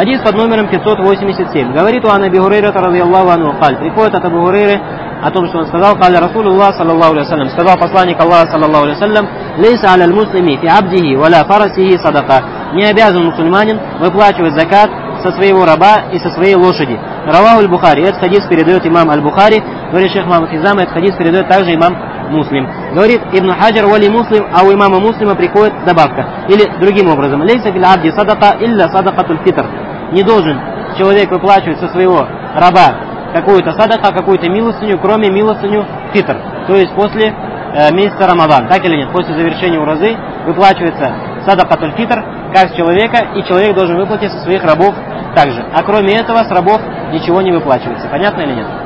Хадис под номером 587. Говорит у Аби Хурейра радийаллаху анху, приходит от Абу Хурейры о том, что он сказал: «Каля Расулуллах саллаллаху алейхи вассалям», сказал посланник Аллаха саллаллаху алейхи вассалям: «Лейса аля муслими фи абдихи валя фарасихи садака». Не обязан мусульманин выплачивать закат со своего раба и со своей лошади. Раваху аль-Бухари. Этот хадис передает имам аль-Бухари. Говорит шейх Мухаммад Хизам, этот хадис передает также имам Муслим. Говорит Ибн Хаджар: «Вали Муслим», а у имама Муслима приходит добавка. Или другим образом: «Лейса фил абди садака илля садакатуль фитр». Не должен человек выплачивать со своего раба какую-то садака, какую-то милостыню, кроме милостыню фитр. То есть после месяца Рамадан. Так или нет? После завершения уразы выплачивается садакатуль фитр как с человека, и человек должен выплатить со своих рабов также. А кроме этого с рабов ничего не выплачивается. Понятно или нет?